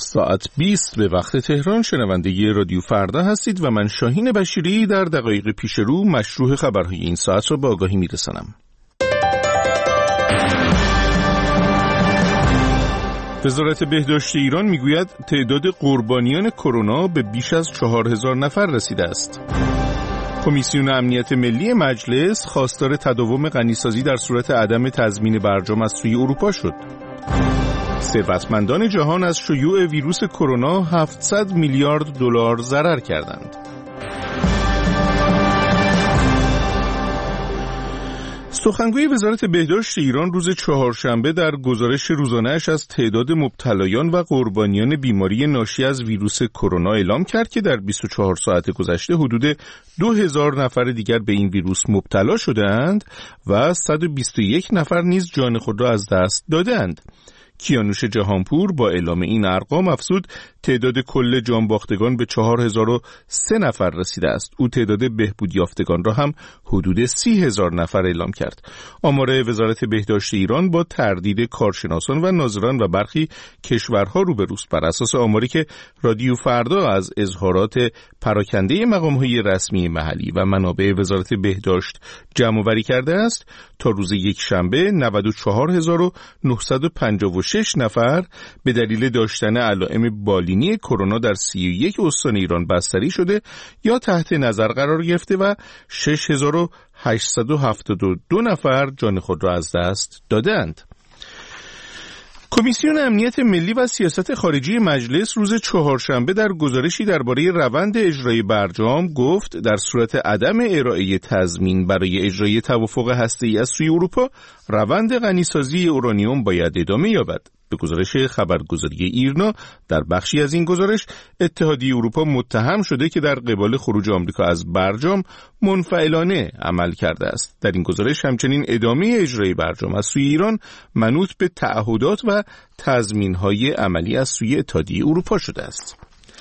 ساعت 20 به وقت تهران شنونده رادیو فردا هستید و من شاهین بشیری در دقایق پیش رو مشروع خبرهای این ساعت را به آگاهی میرسانم. وزارت بهداشت ایران میگوید تعداد قربانیان کرونا به بیش از 4000 نفر رسیده است. کمیسیون امنیت ملی مجلس خواستار تداوم غنیسازی در صورت عدم تضمین برجام از سوی اروپا شد. ثروتمندان جهان از شیوع ویروس کرونا 700 میلیارد دلار ضرر کردند. سخنگوی وزارت بهداشت ایران روز چهارشنبه در گزارش روزانه‌اش از تعداد مبتلایان و قربانیان بیماری ناشی از ویروس کرونا اعلام کرد که در 24 ساعت گذشته حدود 2000 نفر دیگر به این ویروس مبتلا شده‌اند و 121 نفر نیز جان خود را از دست دادند. کیانوش جهانپور با اعلام این ارقام افزود تعداد کل جانباختگان به 4003 نفر رسیده است. او تعداد بهبود یافتگان را هم حدود 30,000 نفر اعلام کرد. آمار وزارت بهداشت ایران با تردید کارشناسان و ناظران و برخی کشورها روبروست. بر اساس آماری که رادیو فردا از اظهارات پراکنده مقام‌های رسمی محلی و منابع وزارت بهداشت جمع‌آوری کرده است، تا روز یکشنبه 94956 نفر به دلیل داشتن علائم بالینی کرونا در 31 استان ایران بستری شده یا تحت نظر قرار گرفته و 6872 نفر جان خود را از دست دادند. کمیسیون امنیت ملی و سیاست خارجی مجلس روز چهارشنبه در گزارشی درباره روند اجرای برجام گفت در صورت عدم ارائه تضمین برای اجرای توافق هسته‌ای از سوی اروپا، روند غنیسازی اورانیوم باید ادامه یابد. به گزارش خبرگزاری ایرنا، در بخشی از این گزارش اتحادیه اروپا متهم شده که در قبال خروج آمریکا از برجام منفعلانه عمل کرده است. در این گزارش همچنین ادامه اجرای برجام از سوی ایران منوط به تعهدات و تضمین‌های عملی از سوی اتحادیه اروپا شده است.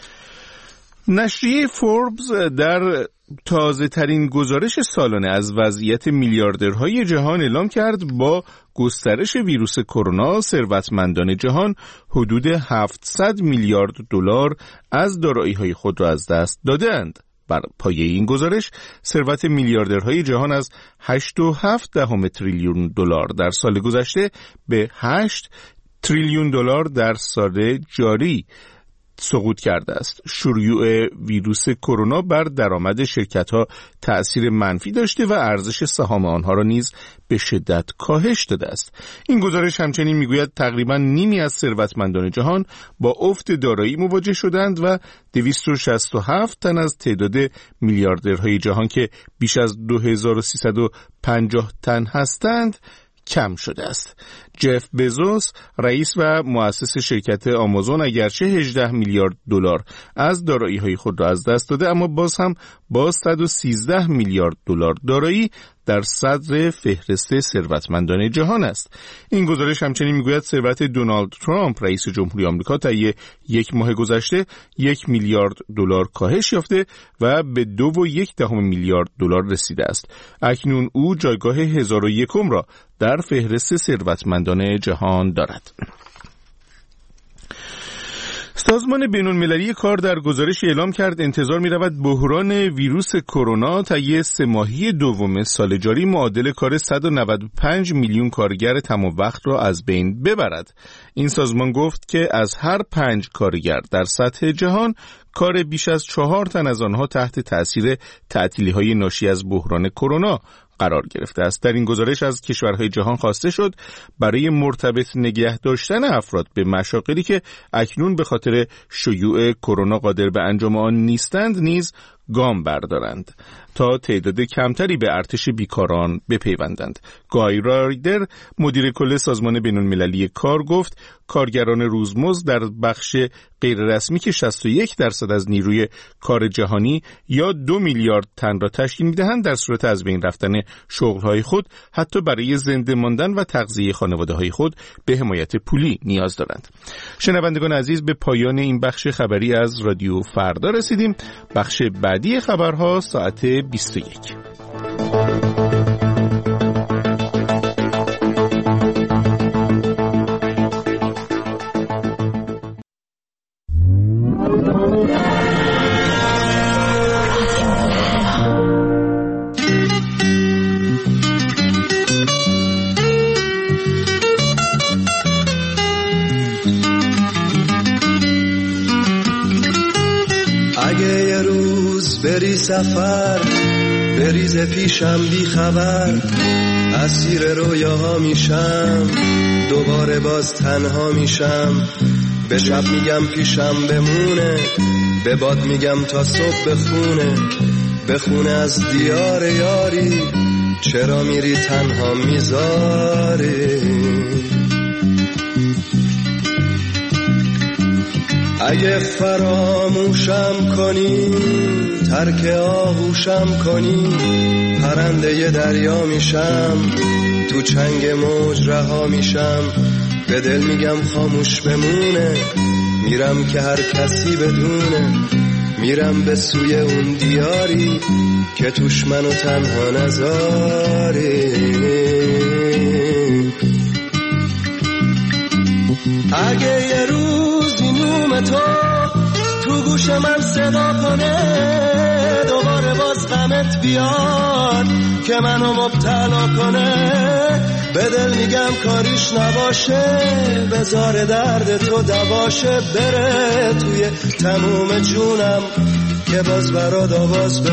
نشریه فوربس در تازه ترین گزارش سالانه از وضعیت میلیاردرهای جهان اعلام کرد با گسترش ویروس کرونا ثروتمندان جهان حدود 700 میلیارد دلار از دارایی‌های خود را از دست داده‌اند. بر پایه این گزارش ثروت میلیاردرهای جهان از 8.7 تریلیون دلار در سال گذشته به 8 تریلیون دلار در سال جاری سقوط کرده است. شیوع ویروس کرونا بر درآمد شرکت‌ها تأثیر منفی داشته و ارزش سهام آنها را نیز به شدت کاهش داده است. این گزارش همچنین میگوید تقریباً نیمی از ثروتمندان جهان با افت دارایی مواجه شدند و 267 تن از تعداد میلیاردرهای جهان که بیش از 2350 تن هستند کم شده است. جف بزوس رئیس و مؤسس شرکت آمازون اگرچه 18 میلیارد دلار از دارایی‌های خود را از دست داده، اما باز هم با 113 میلیارد دلار دارایی در صدر فهرست ثروتمندان جهان است. این گزارش همچنین میگوید ثروت دونالد ترامپ رئیس جمهوری آمریکا طی یک ماه گذشته 1 میلیارد دلار کاهش یافته و به 2.1 میلیارد دلار رسیده است. اکنون او جایگاه 1001 را در فهرست ثروتمندان جهان دارد. سازمان بین‌المللی کار در گزارش اعلام کرد انتظار می‌رود بحران ویروس کرونا طی 3 ماهه دوم سال جاری معادل کار 195 میلیون کارگر تمام وقت را از بین ببرد. این سازمان گفت که از هر 5 کارگر در سطح جهان، کار بیش از 4 تن از آنها تحت تأثیر تعطیلی‌های ناشی از بحران کرونا قرار گرفته است. در این گزارش از کشورهای جهان خواسته شد برای مرتبط نگه داشتن افراد به مشاغلی که اکنون به خاطر شیوع کرونا قادر به انجام آن نیستند نیز گام بردارند تا تعداد کمتری به ارتش بیکاران بپیوندند. گای رایدر مدیر کل سازمان بین‌المللی کار گفت کارگران روزمزد در بخش غیررسمی که 61% از نیروی کار جهانی یا 2 میلیارد تن را تشکیل می‌دهند، در صورت از بین رفتن شغل‌های خود حتی برای زنده ماندن و تغذیه خانواده‌های خود به حمایت پولی نیاز دارند. شنوندگان عزیز، به پایان این بخش خبری از رادیو فردا رسیدیم. بخش بعدی خبرها ساعت 21. بری سفر بریز پیشم بی خبر، اسیر رویاها میشم دوباره باز تنها میشم. به شب میگم پیشم بمونه، به باد میگم تا صبح بخونه از دیار یاری، چرا میری تنها میذاری؟ اگه فراموشم کنی ترک آغوشم کنی، پرنده ی دریا میشم تو چنگ موج رها میشم. به دل میگم خاموش بمونه، میرم که هر کسی بدونه، میرم به سوی اون دیاری که توش منو تنها نذاری. اگه یه روزی نوم تو گوش من صدا کنه، دوباره باز غمت بیاد که منو مبتلا کنه، به دل میگم کاریش نباشه، بذار درد تو دواشه، بره توی تموم جونم که باز برات آواز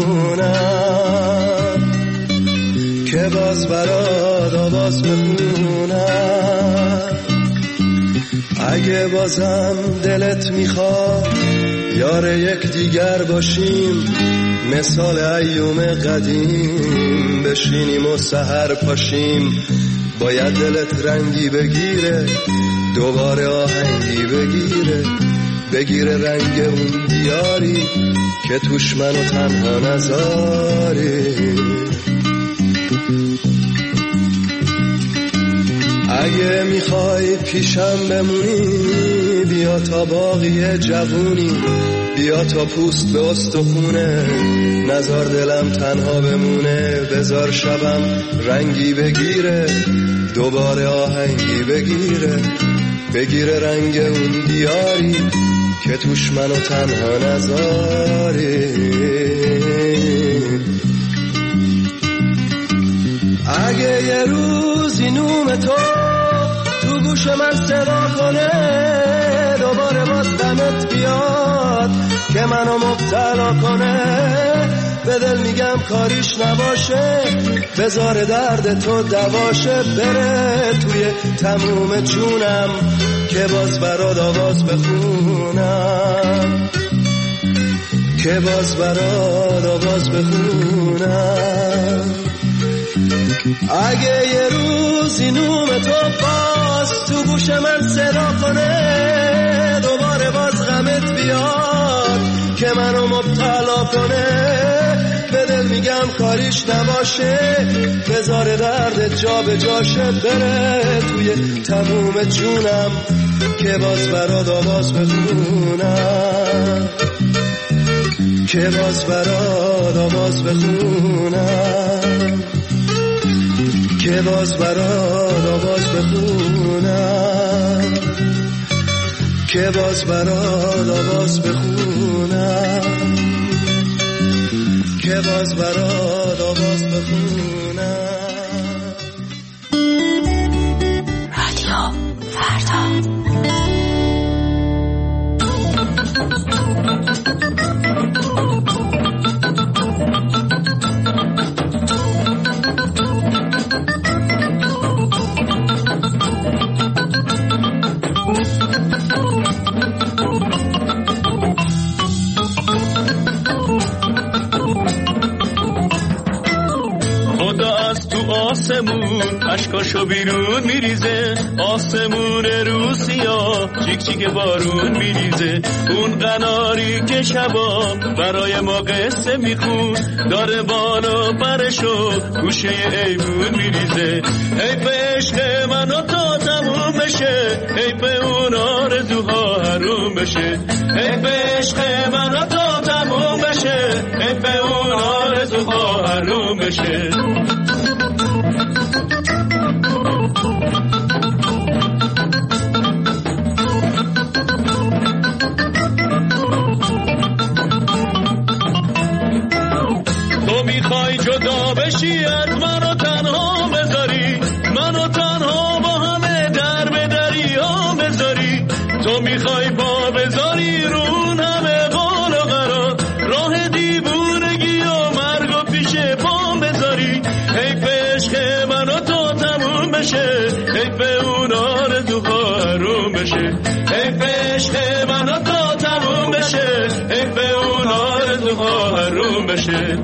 بخونم، که باز برات آواز بخونم. اگه بازم دلت میخواد یار یک دیگر باشیم، مثال ایوم قدیم بشینیم و سحر پاشیم، باید دلت رنگی بگیره دوباره آهنگی بگیره رنگ اون دیاری که توش منو تنها نذاری. اگه میخوای پیشم بمونی بیا تا باقی جوونی، بیا تا پوست به استخونه، نذار دلم تنها بمونه، بذار شبم رنگی بگیره دوباره آهنگی بگیره رنگ اون دیاری که توش منو تنها نذاری. اگه یه روزی نوم تو گوش من صدا کنه، دوباره باز غمت بیاد که منو مبتلا کنه، به دل میگم کاریش نباشه، بذار درد تو دواشه، بره توی تموم جونم که باز برات آواز بخونم، که باز برات آواز بخونم. اگه یه روزی نوم تو باز تو گوش من صدا کنه، دوباره باز غمت بیاد که منو مبتلا کنه، به دل میگم کاریش نباشه، بذار درد جا به جاشه، بره توی تموم جونم که باز برات آواز بخونم، که باز برات آواز بخونم، که باز برات آواز بخونم، که باز برات آواز بخونم، که باز برات آواز بخونم. رادیو فردا. آسمون اشکاشو بیرون میریزه، آسمون روسیا چیک چیک بارون میریزه، اون قناری که شبا برای ما قصه میخون، داره بالا برشو گوشه ایمون میریزه. حیف عشق منو تا تموم بشه، حیف اون آرزوها حروم بشه، حیف عشق منو تا تموم بشه، حیف اون آرزوها حروم بشه. تو میخوای جدا بشی از منو تنها بذاری، منو تنها با همه در به دریا بذاری، تو میخوای پا بذاری رون همه قول و قرار، راه دیو عشق منو تا تموم بشه، حیف اون آرزوها حروم بشه.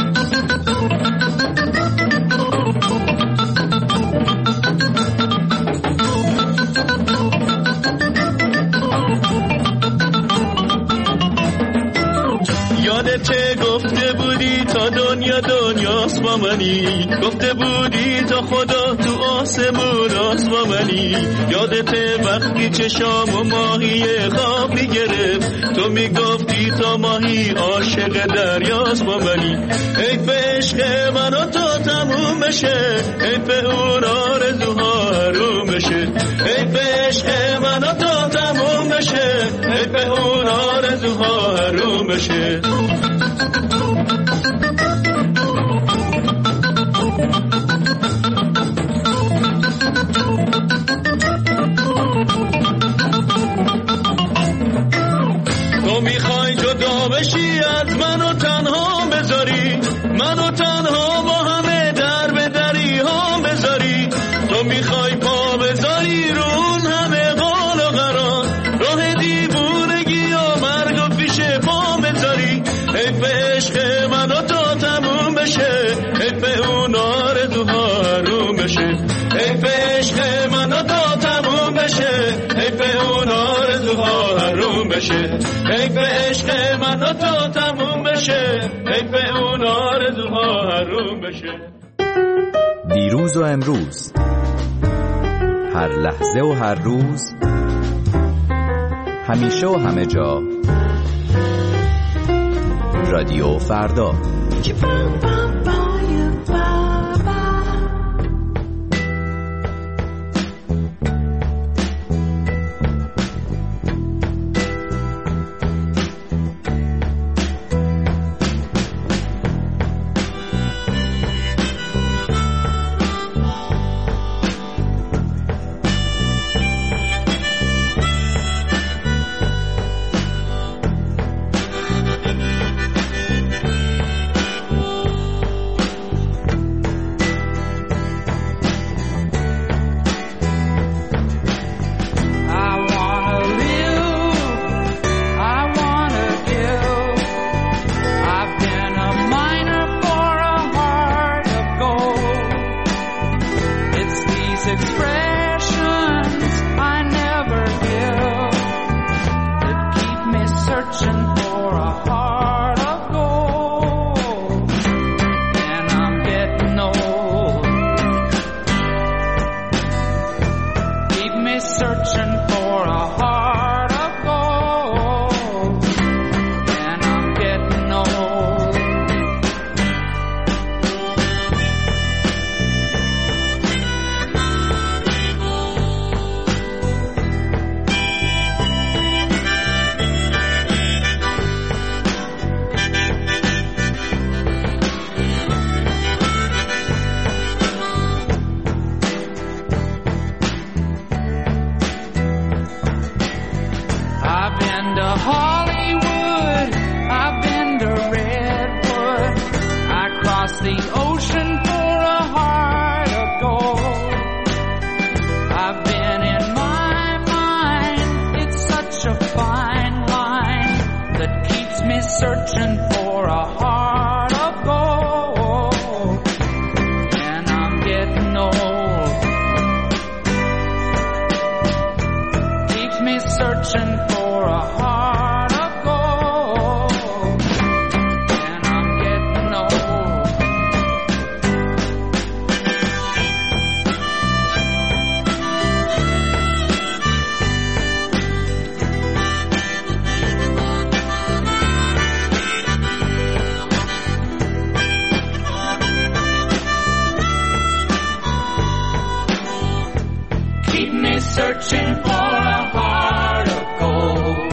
یادته گفته بودی تا دنیا دنیاست با منی، گفته بودی تا خدا تو آسمون است با منی. یادته وقتی چشام و ماهی خواب میگرفت، تو میگفتی تا ماهی عاشق دریاست با منی. حیف عشق منو تا تموم بشه، حیف اون آرزوها حروم بشه. حیف عشق منو تا تموم بشه، حیف اون آرزوها حروم بشه. تو میخوای جدا بشی از منو تنها بذاری، منو تنها با همه در به دری ها بذاری. تو میخوای پا بذاری رون همه قال و قرار، راه دیوونگی و مرگ و پیش پا بذاری. حیف عشق منو تا تموم بشه، حیف اون آرزوها حروم بشه. حیف عشق منو تا تموم بشه، حیف اون آرزوها حروم بشه. حیف عشق منو تا تموم بشه، حیف اون آرزوها حروم بشه. دیروز و امروز، هر لحظه و هر روز، همیشه و همه جا، رادیو فردا. Searching for a heart.